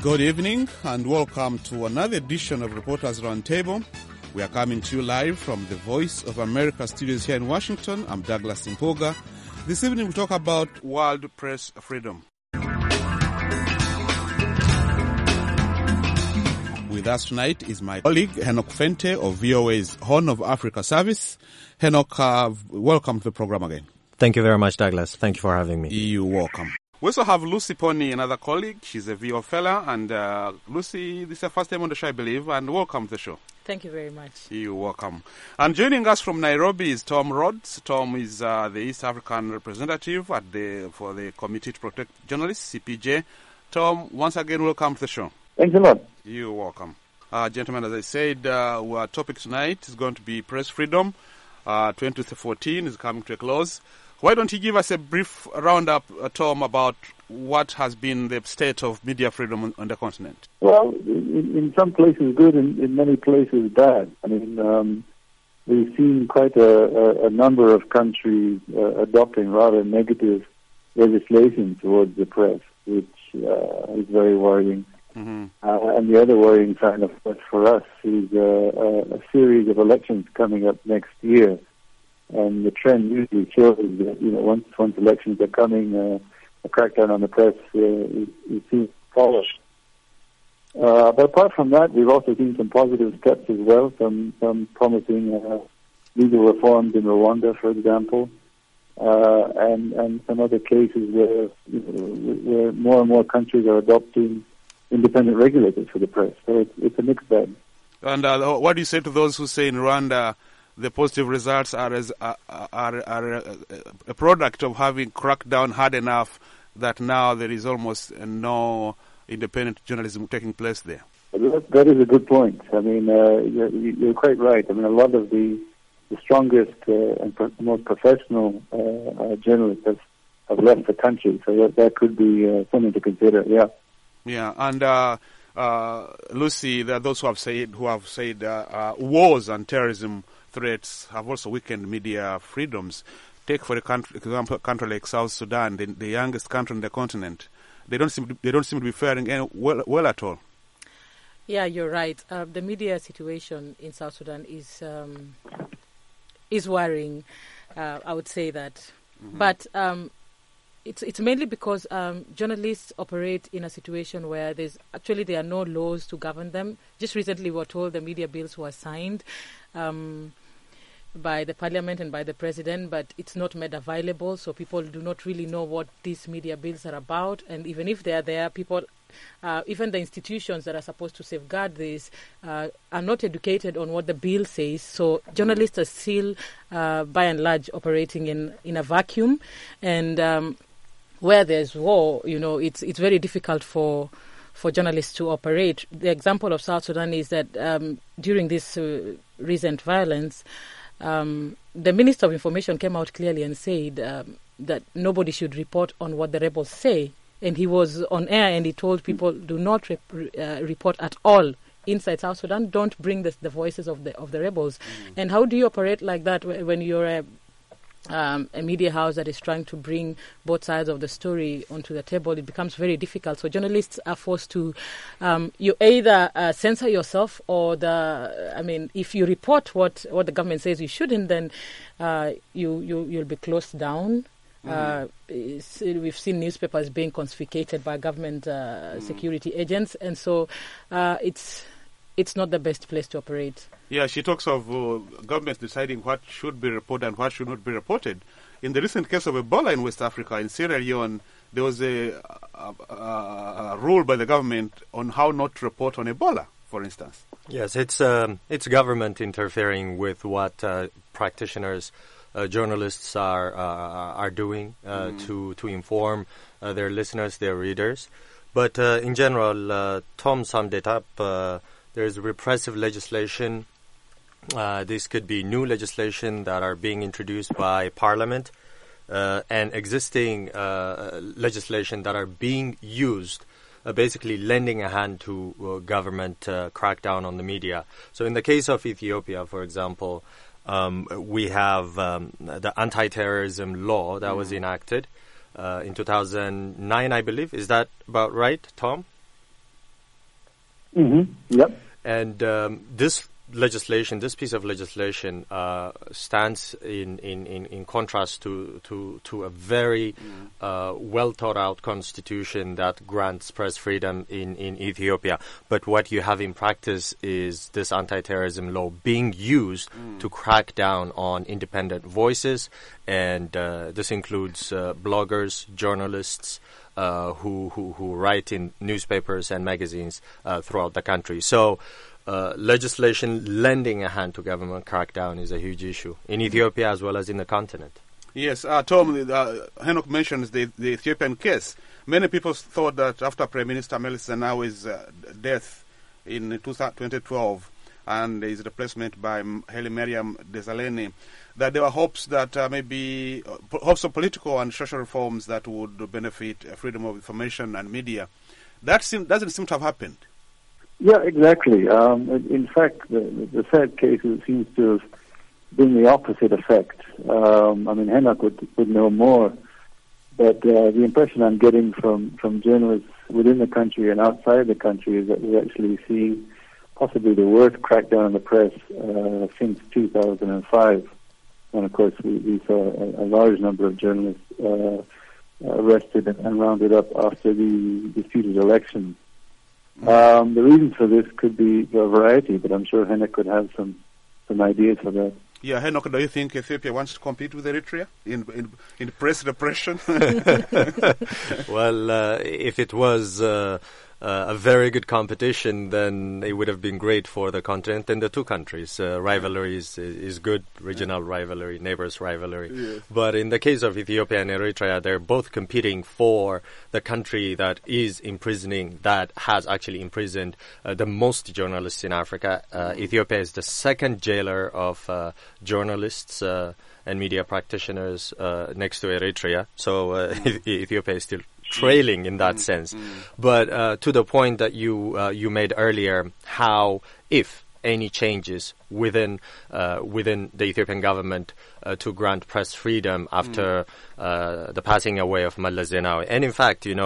Good evening and welcome to another edition of Reporters Roundtable. We are coming to you live from the Voice of America studios here in Washington. I'm Douglas Impoga. This evening we talk about world press freedom. With us tonight is my colleague Henok Fente of VOA's Horn of Africa service. Henok, welcome to the program again. Thank you very much, Douglas. Thank you for having me. You're welcome. We also have Lucy Pony, another colleague. She's a VO fellow. And Lucy, this is your first time on the show, I believe, and welcome to the show. Thank you very much. You're welcome. And joining us from Nairobi is Tom Rhodes. Tom is the East African representative for the Committee to Protect Journalists, CPJ. Tom, once again, welcome to the show. Thanks a lot. You're welcome. Gentlemen, as I said, our topic tonight is going to be press freedom. 2014 is coming to a close. Why don't you give us a brief roundup, Tom, about what has been the state of media freedom on the continent? Well, in some places good, in many places bad. I mean, we've seen quite a number of countries adopting rather negative legislation towards the press, which is very worrying. Mm-hmm. And the other worrying sign, of course, for us is a series of elections coming up next year. And the trend usually shows that, once elections are coming, a crackdown on the press is seen to follow. But apart from that, we've also seen some positive steps as well, some promising legal reforms in Rwanda, for example, and some other cases where more and more countries are adopting independent regulators for the press. So it's a mixed bag. And what do you say to those who say in Rwanda the positive results are a product of having cracked down hard enough that now there is almost no independent journalism taking place there? That is a good point. I mean, you're quite right. I mean, a lot of the strongest and most professional journalists have left the country, so that could be something to consider. Yeah. Yeah, and Lucy, there are those who have said wars and terrorism threats have also weakened media freedoms. Take, for example, a country like South Sudan, the youngest country on the continent. They don't seem to be faring well at all. Yeah, you're right. The media situation in South Sudan is worrying. I would say that, mm-hmm. But it's mainly because journalists operate in a situation where there are no laws to govern them. Just recently, we were told the media bills were signed by the parliament and by the president, but it's not made available, so people do not really know what these media bills are about. And even if they are there, people, even the institutions that are supposed to safeguard this, are not educated on what the bill says. So journalists are still, by and large, operating in a vacuum. And where there's war, it's very difficult for journalists to operate. The example of South Sudan is that during this recent violence, the Minister of Information came out clearly and said that nobody should report on what the rebels say. And he was on air and he told people, do not report at all inside South Sudan. Don't bring the voices of the rebels. Mm-hmm. And how do you operate like that when you're a media house that is trying to bring both sides of the story onto the table? It becomes very difficult. So journalists are forced to, you either censor yourself or if you report what the government says you shouldn't, then you'll be closed down. Mm-hmm. We've seen newspapers being confiscated by government security agents, and so it's not the best place to operate. Yeah, she talks of governments deciding what should be reported and what should not be reported. In the recent case of Ebola in West Africa, in Sierra Leone, there was a rule by the government on how not to report on Ebola, for instance. Yes, it's government interfering with what practitioners, journalists are doing to inform their listeners, their readers. But in general, Tom summed it up. There's repressive legislation. This could be new legislation that are being introduced by Parliament and existing legislation that are being used, basically lending a hand to government crackdown on the media. So in the case of Ethiopia, for example, we have the anti-terrorism law that was enacted in 2009, I believe. Is that about right, Tom? Yep. And this piece of legislation, stands in contrast to a very well thought out constitution that grants press freedom in Ethiopia. But what you have in practice is this anti-terrorism law being used to crack down on independent voices, and this includes bloggers, journalists, who write in newspapers and magazines throughout the country. So legislation lending a hand to government crackdown is a huge issue in Ethiopia as well as in the continent. Yes, Tom, Henok mentions the Ethiopian case. Many people thought that after Prime Minister Meles Zenawi's death in 2012 and his replacement by Haile Mariam Desalegn, that there were hopes that maybe hopes of political and social reforms that would benefit freedom of information and media. That doesn't seem to have happened. Yeah, exactly. In fact, the sad case seems to have been the opposite effect. Henok would know more, but the impression I'm getting from journalists within the country and outside the country is that we're actually seeing possibly the worst crackdown on the press since 2005. And of course, we saw a large number of journalists arrested and rounded up after the disputed election. The reasons for this could be a variety, but I'm sure Henok could have some ideas for that. Yeah, Henok, do you think Ethiopia wants to compete with Eritrea in press repression? Well, if it was a very good competition, then it would have been great for the continent and the two countries. Rivalry is good, regional rivalry, neighbors rivalry. Yes. But in the case of Ethiopia and Eritrea, they're both competing for the country that has actually imprisoned the most journalists in Africa. Ethiopia is the second jailer of journalists and media practitioners next to Eritrea. So Ethiopia is still trailing in that sense. But to the point that you made earlier, how, if any changes within the Ethiopian government to grant press freedom after the passing away of Meles Zenawi. And in fact, in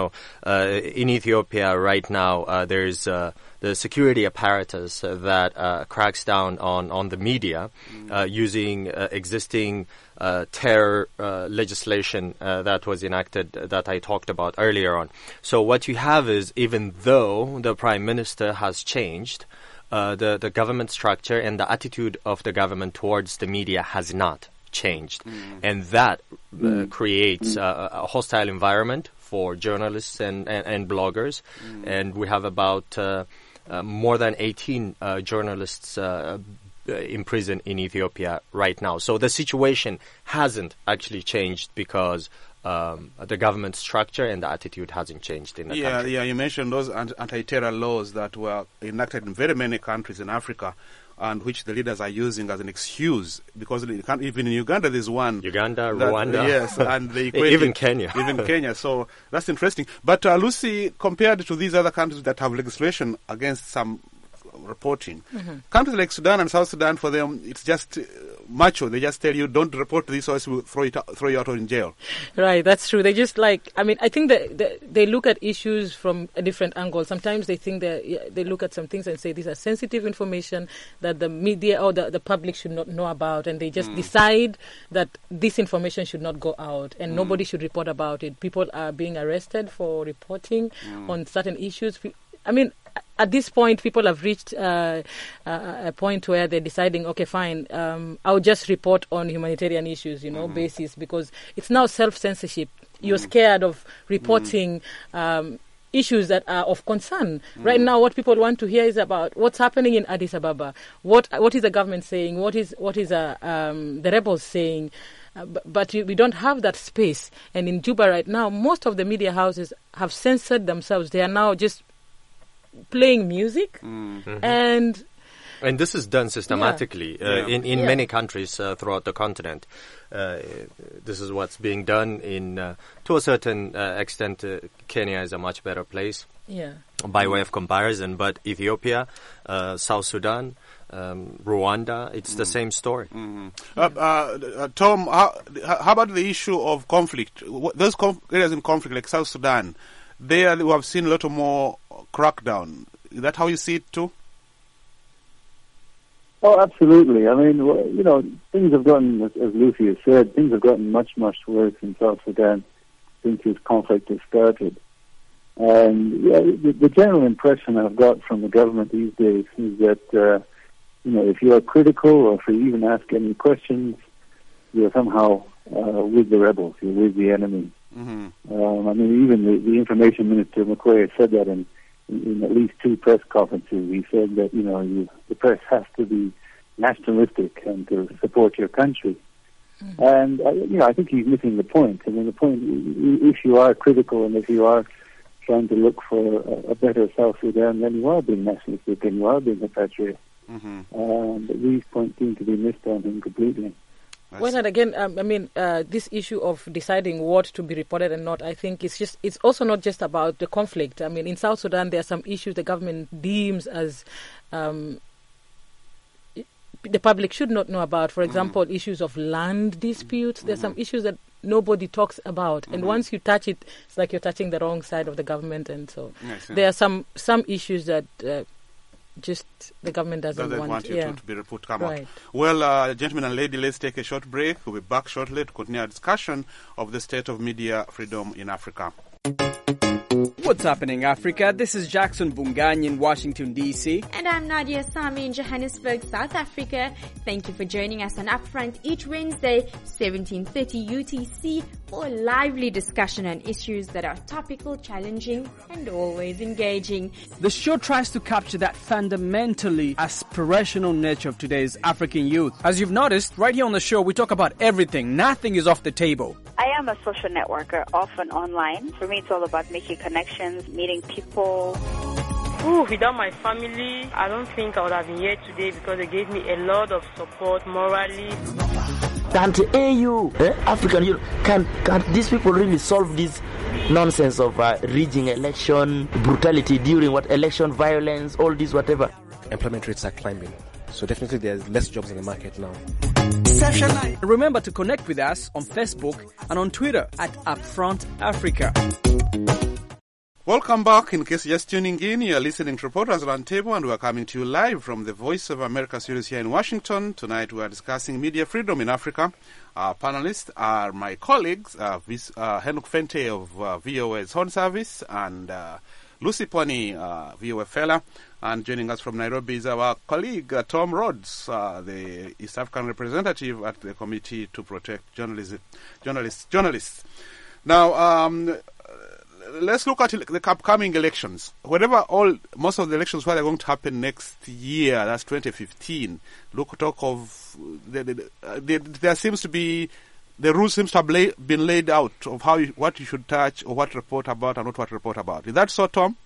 Ethiopia right now, there's the security apparatus that cracks down on the media using existing terror legislation that was enacted that I talked about earlier on. So what you have is, even though the Prime Minister has changed, the government structure and the attitude of the government towards the media has not changed. And that creates a hostile environment for journalists and bloggers. And we have about more than 18 journalists in prison in Ethiopia right now. So the situation hasn't actually changed because the government structure and the attitude hasn't changed in the country. Yeah, you mentioned those anti-terror laws that were enacted in very many countries in Africa, and which the leaders are using as an excuse, because even in Uganda there's one. Rwanda. Yes, and even Kenya. Even Kenya. So that's interesting. But Lucy, compared to these other countries that have legislation against some reporting, countries like Sudan and South Sudan, for them it's just macho. They just tell you, don't report this or else we'll throw you out in jail. Right, that's true. They just I think that they look at issues from a different angle. Sometimes they think they look at some things and say these are sensitive information that the media or the public should not know about, and they just decide that this information should not go out and nobody should report about it. People are being arrested for reporting on certain issues. At this point, people have reached a point where they're deciding, okay, fine, I'll just report on humanitarian issues, basis, because it's now self-censorship. You're scared of reporting issues that are of concern. Right now, what people want to hear is about what's happening in Addis Ababa. What is the government saying? What is the rebels saying? But we don't have that space. And in Juba right now, most of the media houses have censored themselves. They are now just playing music and this is done systematically in many countries throughout the continent. This is what's being done to a certain extent. Kenya is a much better place by way of comparison, but Ethiopia, South Sudan, Rwanda, it's the same story. Tom, how about the issue of conflict? Those areas in conflict like South Sudan, there we have seen a lot more crackdown. Is that how you see it too? Oh, absolutely. I mean, things have gotten, as Lucy has said, things have gotten much, much worse in South Sudan since this conflict has started. And the general impression I've got from the government these days is that, if you are critical or if you even ask any questions, you're somehow with the rebels, you're with the enemy. Mm-hmm. I mean, even the Information Minister, McQuay, said that in at least 2 press conferences. He said that, the press has to be nationalistic and to support your country. Mm-hmm. And, I think he's missing the point. I mean, the point, if you are critical and if you are trying to look for a better South Sudan, then you are being nationalistic and you are being a patriot. Mm-hmm. But these points seem to be missed on him completely. Well, and again, this issue of deciding what to be reported and not, I think it's also not just about the conflict. I mean, in South Sudan, there are some issues the government deems as the public should not know about. For example, issues of land disputes. There's some issues that nobody talks about. And once you touch it, it's like you're touching the wrong side of the government. And so there are some issues that just the government doesn't want you to be put come right. out. Well, gentlemen and ladies, let's take a short break. We'll be back shortly to continue our discussion of the state of media freedom in Africa. What's happening, Africa? This is Jackson Bungany in Washington, D.C. And I'm Nadia Sami in Johannesburg, South Africa. Thank you for joining us on Upfront each Wednesday, 17:30 UTC, for a lively discussion on issues that are topical, challenging, and always engaging. The show tries to capture that fundamentally aspirational nature of today's African youth. As you've noticed, right here on the show, we talk about everything. Nothing is off the table. I am a social networker, often online. For me, it's all about making connections, meeting people. Without my family, I don't think I would have been here today because they gave me a lot of support morally. Can't AU, African Union, can these people really solve this nonsense of rigging election, brutality during election violence, all this whatever? Employment rates are climbing. So definitely there's less jobs in the market now. Remember to connect with us on Facebook and on Twitter at Upfront Africa. Welcome back. In case you're just tuning in, you're listening to Reporters Roundtable, and we're coming to you live from the Voice of America studios here in Washington. Tonight we are discussing media freedom in Africa. Our panelists are my colleagues, Henok Fente of VOA's Horn Service and Lucy Pwani, VOA Fellow. And joining us from Nairobi is our colleague, Tom Rhodes, the East African representative at the Committee to Protect Journalists. Now, let's look at the upcoming elections. Most of the elections where they're going to happen next year, that's 2015. There seems to be, the rules seems to have been laid out of what you should touch or what to report about and not what to report about. Is that so, Tom?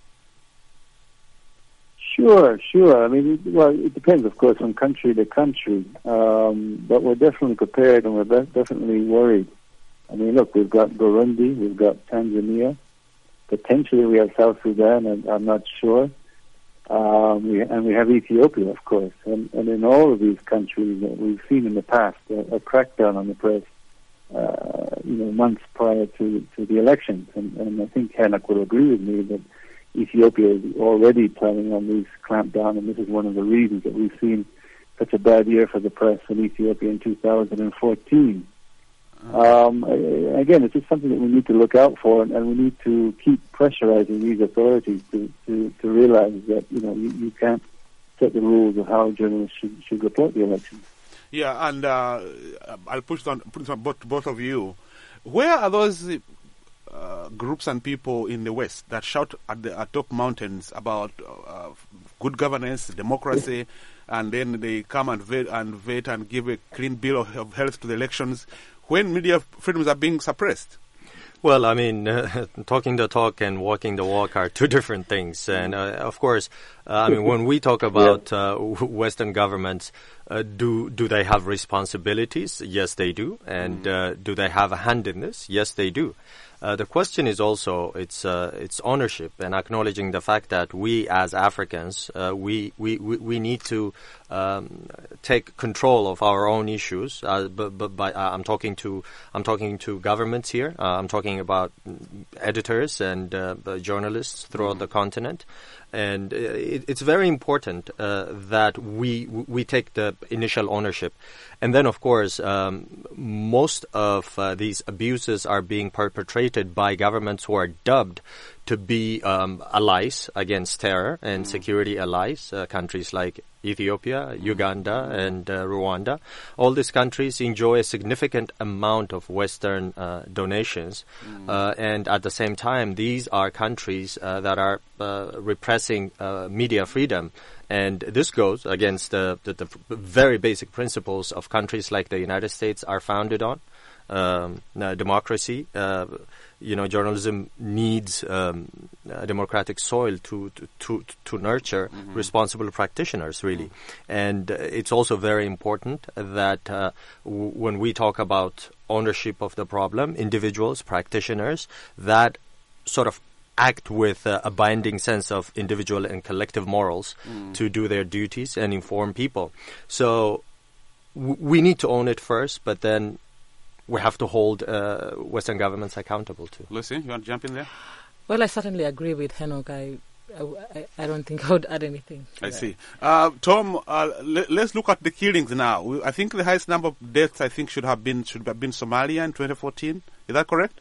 Sure. I mean, it depends, of course, from country to country. But we're definitely prepared and we're definitely worried. I mean, look, we've got Burundi, we've got Tanzania. Potentially we have South Sudan, and I'm not sure. We have Ethiopia, of course. And in all of these countries, we've seen in the past a crackdown on the press, months prior to the elections. And I think Henok will agree with me that Ethiopia is already planning on these clampdown, and this is one of the reasons that we've seen such a bad year for the press in Ethiopia in 2014. Again, it's just something that we need to look out for, and we need to keep pressurizing these authorities to realize that you can't set the rules of how journalists should report the elections. Yeah, and I'll put on both of you. Where are those groups and people in the West that shout at top mountains about good governance, democracy, and then they come and vet and give a clean bill of health to the elections, when media freedoms are being suppressed? Well, I mean, talking the talk and walking the walk are two different things. And, of course, when we talk about Western governments, do they have responsibilities? Yes, they do. And do they have a hand in this? Yes, they do. The question is also it's ownership and acknowledging the fact that we as Africans we need to take control of our own issues. But I'm talking to governments here. I'm talking about editors and journalists throughout the continent. And it's very important that we take the initial ownership. And then, of course, most of these abuses are being perpetrated by governments who are dubbed to be allies against terror and security allies, countries like Ethiopia, Uganda, and Rwanda. All these countries enjoy a significant amount of Western donations. And at the same time, these are countries that are repressing media freedom. And this goes against the very basic principles of countries like the United States are founded on. Democracy, journalism needs a democratic soil to nurture responsible practitioners, really. And it's also very important that when we talk about ownership of the problem, individuals, practitioners, that sort of act with a binding sense of individual and collective morals to do their duties and inform people. So we need to own it first, but then we have to hold Western governments accountable too. Lucy, you want to jump in there? Well, I certainly agree with Henok. I don't think I would add anything. I see. Tom, let's look at the killings now. I think the highest number of deaths should have been Somalia in 2014. Is that correct?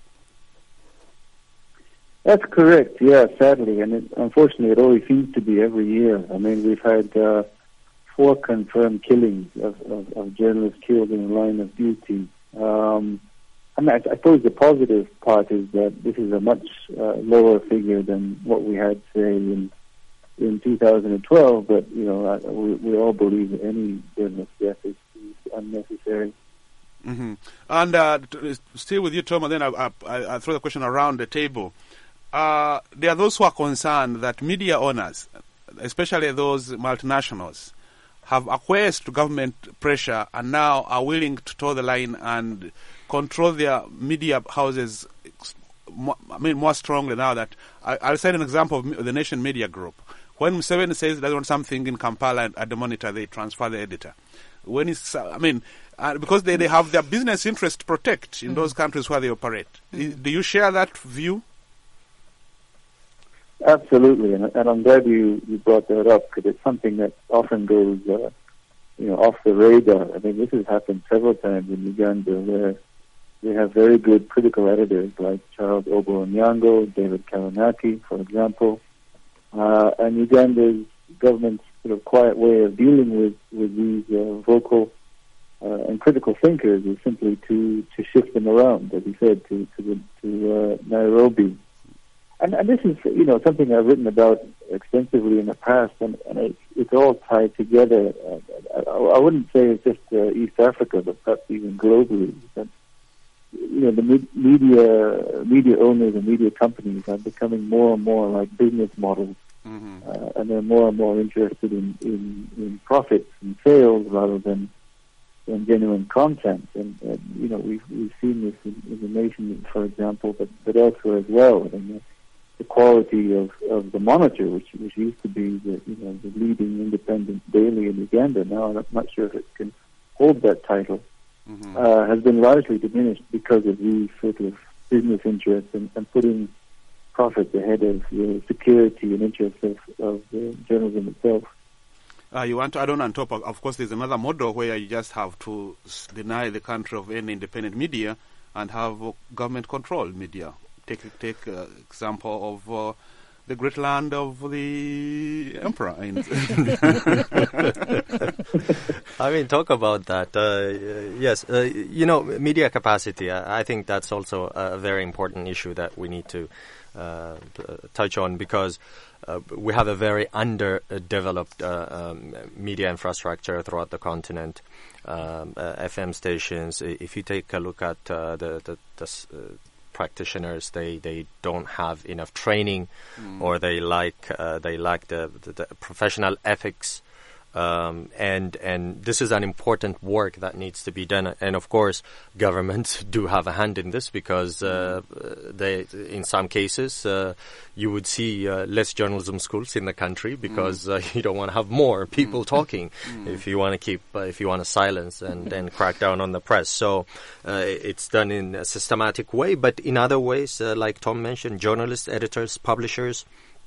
That's correct. Yeah, sadly, and unfortunately, it always seems to be every year. I mean, we've had 4 confirmed killings of journalists killed in the line of duty. I suppose the positive part is that this is a much lower figure than what we had, say, in 2012. But we all believe that any journalist death is unnecessary. Mm-hmm. And still with you, Tom, and then I throw the question around the table. There are those who are concerned that media owners, especially those multinationals, have acquiesced to government pressure and now are willing to toe the line and control their media houses more strongly now. That I'll cite an example of the Nation Media Group. When Museveni says they want something in Kampala at the Monitor, they transfer the editor. When because they have their business interest to protect in those countries where they operate. Do you share that view? Absolutely, and I'm glad you brought that up, because it's something that often goes, off the radar. I mean, this has happened several times in Uganda, where they have very good critical editors like Charles Obo Onyango, David Kalanaki, for example, and Uganda's government's sort of quiet way of dealing with these vocal and critical thinkers is simply to shift them around, as you said, to Nairobi. And this is, something I've written about extensively in the past, and it's all tied together. I wouldn't say it's just East Africa, but perhaps even globally. That, the media owners and media companies are becoming more and more like business models, and they're more and more interested in profits and sales rather than genuine content. And we've seen this in the nation, for example, but elsewhere as well. And the quality of the Monitor, which used to be the leading independent daily in Uganda, now I'm not sure if it can hold that title, has been largely diminished because of these sort of business interests and putting profits ahead of the security and interests of the journalism itself. You want to add on top of course, there's another model where you just have to deny the country of any independent media and have government-controlled media. Take example of the great land of the emperor. I mean, talk about that. Yes, media capacity. I think that's also a very important issue that we need to touch on, because we have a very underdeveloped media infrastructure throughout the continent. FM stations. If you take a look at the practitioners, they don't have enough training, or they lack the professional ethics, and this is an important work that needs to be done. And of course, governments do have a hand in this, because they, in some cases, you would see less journalism schools in the country, because you don't want to have more people talking if you want to silence and crack down on the press. So it's done in a systematic way, but in other ways, like Tom mentioned, journalists, editors, publishers,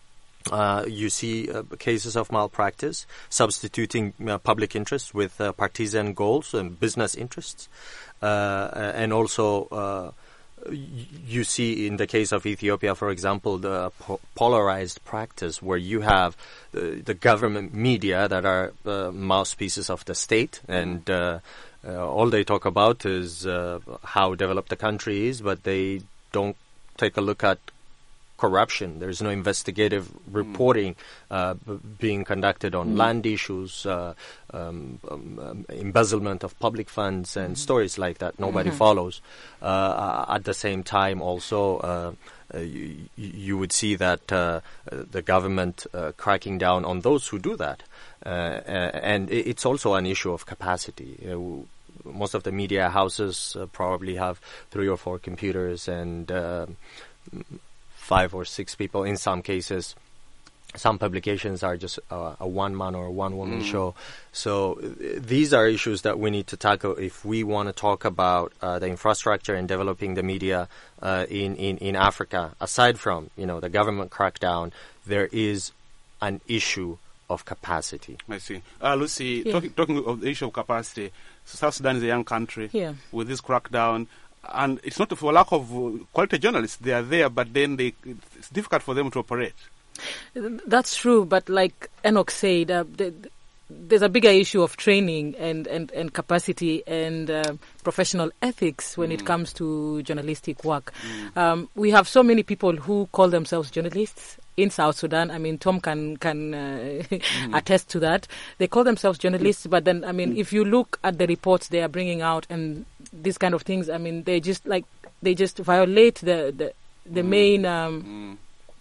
You see cases of malpractice, substituting public interest with partisan goals and business interests. And also, you see in the case of Ethiopia, for example, the polarized practice where you have the government media that are mouthpieces of the state, and all they talk about is how developed the country is, but they don't take a look at corruption. There's no investigative reporting being conducted on land issues, embezzlement of public funds, and stories like that. Nobody follows. At the same time, also, you would see that the government cracking down on those who do that. And it's also an issue of capacity. Most of the media houses probably have 3 or 4 computers and 5 or 6 people in some cases. Some publications are just a one-man or one-woman show. So these are issues that we need to tackle if we want to talk about the infrastructure and developing the media in Africa. Aside from, the government crackdown, there is an issue of capacity. I see. Lucy, talking of the issue of capacity, South Sudan is a young country with this crackdown. And it's not for lack of quality journalists. They are there, but then it's difficult for them to operate. That's true, but like Enoch said, there's a bigger issue of training and capacity and professional ethics when it comes to journalistic work. We have so many people who call themselves journalists in South Sudan. I mean, Tom can attest to that. They call themselves journalists, but then, I mean, if you look at the reports they are bringing out and these kind of things, I mean, they just violate the main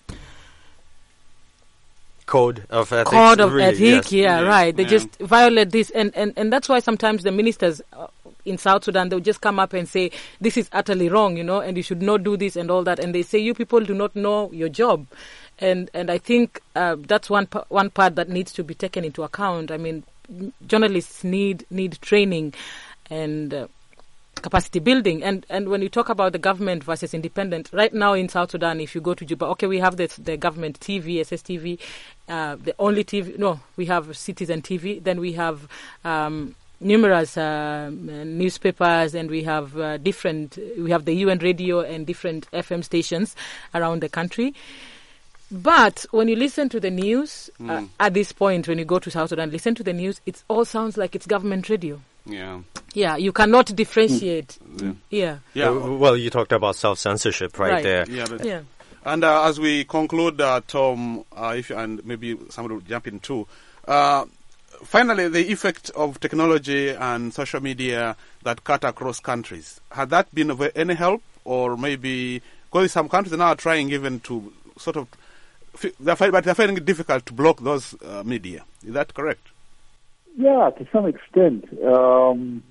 code of ethics. Code of really, ethics, yes. Right. They just violate this, and that's why sometimes the ministers in South Sudan, they'll just come up and say, this is utterly wrong, and you should not do this and all that. And they say, you people do not know your job. And I think that's one part that needs to be taken into account. I mean, journalists need training and capacity building. And when you talk about the government versus independent, right now in South Sudan, if you go to Juba, we have the government TV, SSTV, the only TV. No, we have Citizen TV. Then we have numerous newspapers, and we have we have the UN radio and different FM stations around the country. But when you listen to the news, at this point, when you go to South Sudan, listen to the news, it all sounds like it's government radio. Yeah, you cannot differentiate. Well, you talked about self-censorship right there. And as we conclude, Tom, and maybe somebody will jump in too, finally, the effect of technology and social media that cut across countries, had that been of any help? Or maybe, because some countries now are trying even to sort of, they're finding it difficult to block those media. Is that correct? Yeah, to some extent. I mean,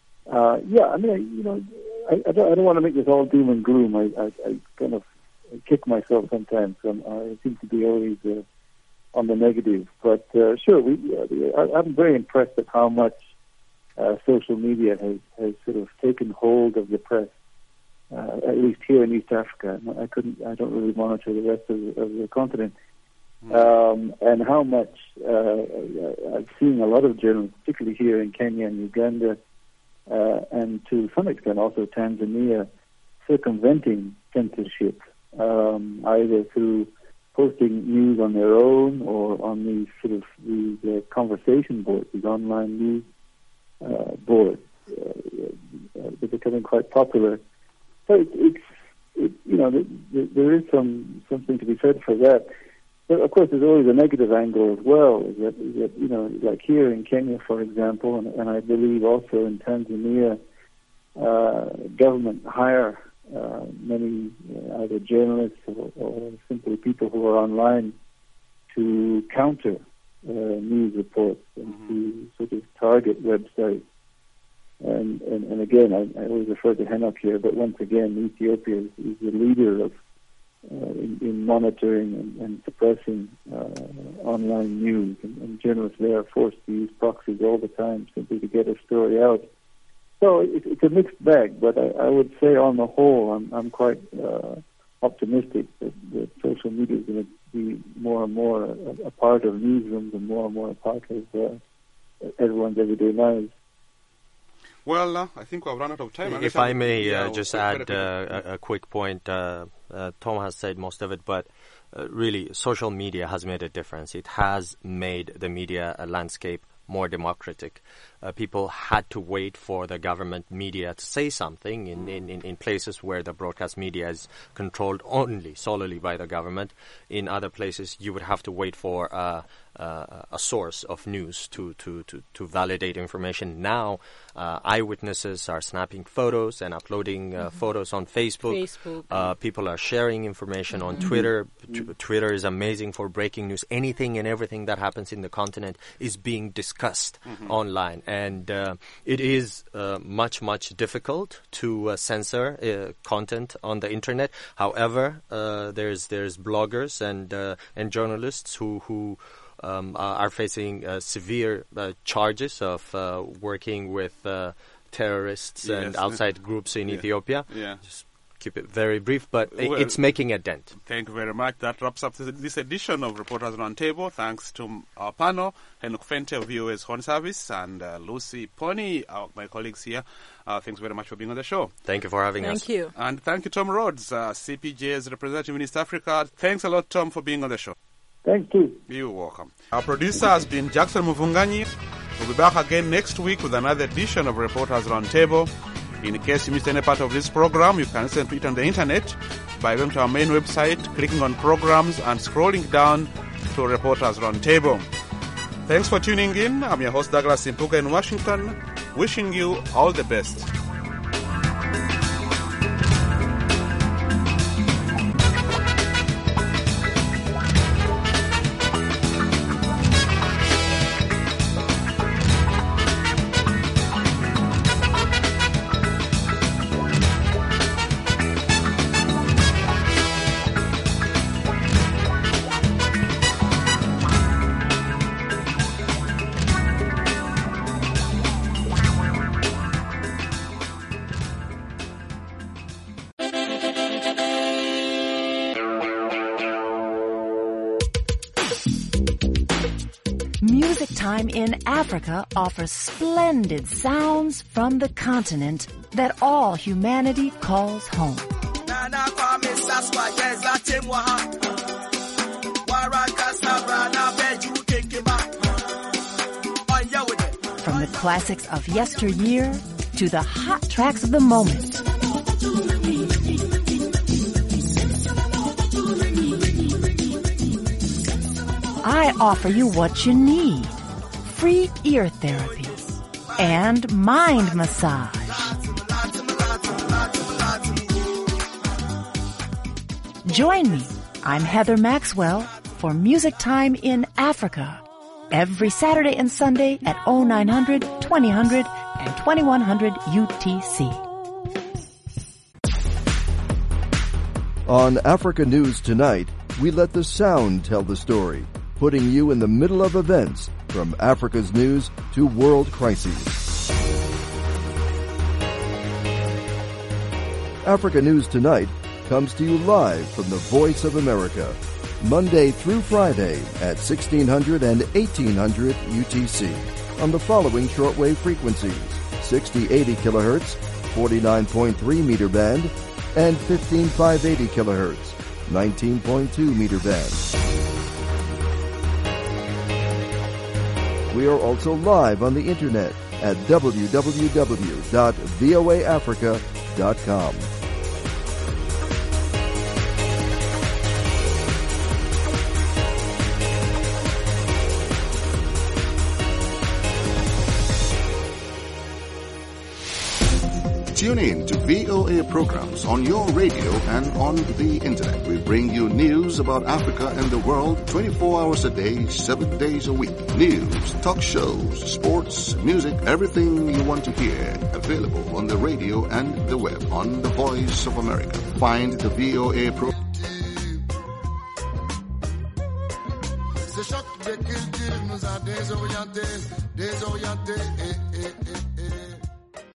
I don't want to make this all doom and gloom. I kind of kick myself sometimes. I seem to be always on the negative. But sure, I'm very impressed at how much social media has sort of taken hold of the press, at least here in East Africa. I don't really monitor the rest of the continent. And how much I've seen a lot of journalists, particularly here in Kenya and Uganda, and to some extent also Tanzania, circumventing censorship, either through posting news on their own or on these sort of these conversation boards, these online news boards. They're becoming quite popular. So there is something to be said for that. But of course, there's always a negative angle as well. Is that like here in Kenya, for example, and I believe also in Tanzania, government hire many either journalists or simply people who are online to counter news reports and to sort of target websites. And again, I always refer to Henok here, but once again, Ethiopia is the leader of in monitoring and suppressing online news, and journalists there are forced to use proxies all the time simply to get a story out. So it's a mixed bag, but I would say on the whole, I'm quite optimistic that social media is going to be more and more a part of newsrooms and more a part of everyone's everyday lives. Well, I think we've run out of time. If I may just add a quick point, Tom has said most of it, but really, social media has made a difference. It has made the media landscape more democratic. People had to wait for the government media to say something in places where the broadcast media is controlled solely by the government. In other places, you would have to wait for a source of news to validate information. Now, eyewitnesses are snapping photos and uploading photos on Facebook. People are sharing information on Twitter. Twitter is amazing for breaking news. Anything and everything that happens in the continent is being discussed online. And it is much difficult to censor content on the internet. However, there's bloggers and journalists who are facing severe charges of working with terrorists and outside groups in Ethiopia. Just keep it very brief, but it's making a dent. Thank you very much. That wraps up this edition of Reporters Roundtable. Thanks to our panel, Henok Fente of VOA's Horn Service, and Lucy Pony, my colleagues here. Thanks very much for being on the show. Thank you for having us. Thank you. And thank you, Tom Rhodes, CPJ's representative in East Africa. Thanks a lot, Tom, for being on the show. Thank you. You're welcome. Our producer has been Jackson Muvunganyi. We'll be back again next week with another edition of Reporters Roundtable. In case you missed any part of this program, you can listen to it on the internet by going to our main website, clicking on programs, and scrolling down to Reporters Roundtable. Thanks for tuning in. I'm your host, Douglas Impuga in Washington, wishing you all the best. Music Time in Africa offers splendid sounds from the continent that all humanity calls home. From the classics of yesteryear to the hot tracks of the moment. I offer you what you need. Free ear therapy and mind massage. Join me. I'm Heather Maxwell for Music Time in Africa. Every Saturday and Sunday at 0900, 2000, and 2100 UTC. On Africa News Tonight, we let the sound tell the story, putting you in the middle of events from Africa's news to world crises. Africa News Tonight comes to you live from the Voice of America, Monday through Friday at 1600 and 1800 UTC on the following shortwave frequencies: 6080 kilohertz, 49.3 meter band, and 15580 kilohertz, 19.2 meter band. We are also live on the internet at www.voaafrica.com. Tune in to VOA programs on your radio and on the internet. We bring you news about Africa and the world 24 hours a day, 7 days a week. News, talk shows, sports, music, everything you want to hear. Available on the radio and the web on the Voice of America. Find the VOA program. Désorienté,